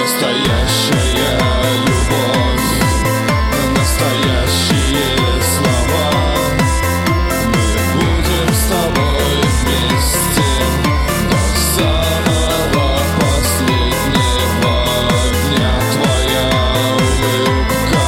Настоящая любовь, настоящие слова. Мы будем с тобой вместе до самого последнего дня. Твоя улыбка,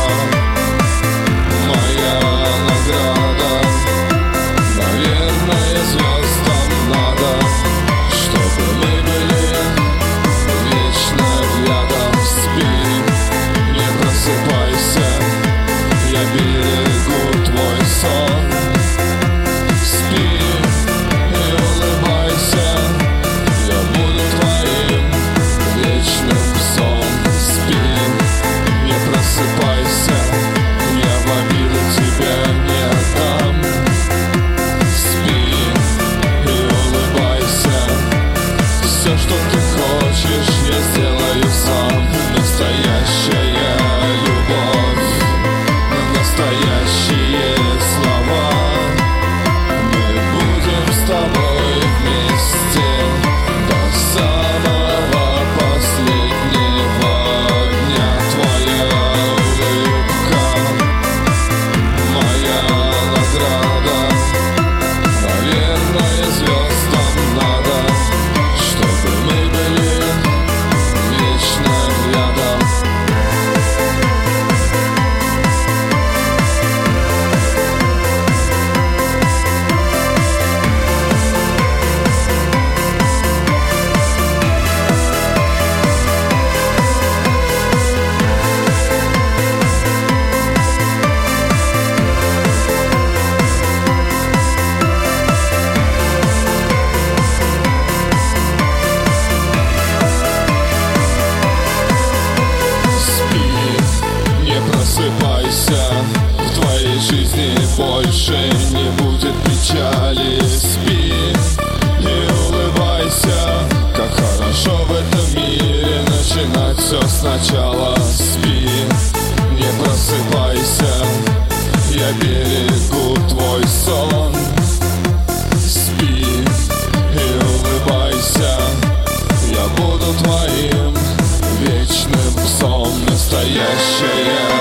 моя награда. Наверное, звездам надо, чтобы мы были вечно рядом. Спи, не просыпайся, я берегу твой сон. Спи и улыбайся, я буду твоим вечным псом. Спи, не просыпайся, я в обиду тебя не отдам. Спи и улыбайся, все, что ты хочешь, я сделаю сам. Настоящая любовь, настоящие слова. Мы будем с тобой вместе до самого последнего дня. Твоя улыбка, моя награда. Наверное, звездам надо, чтобы мы были вечно рядом. Спи, не просыпайся, в твоей жизни больше не будет печали. Спи и улыбайся, как хорошо в этом мире начинать все сначала. Спи, не просыпайся, я берегу твой сон. Спи и улыбайся, я буду твоим вечным псом. Настоящая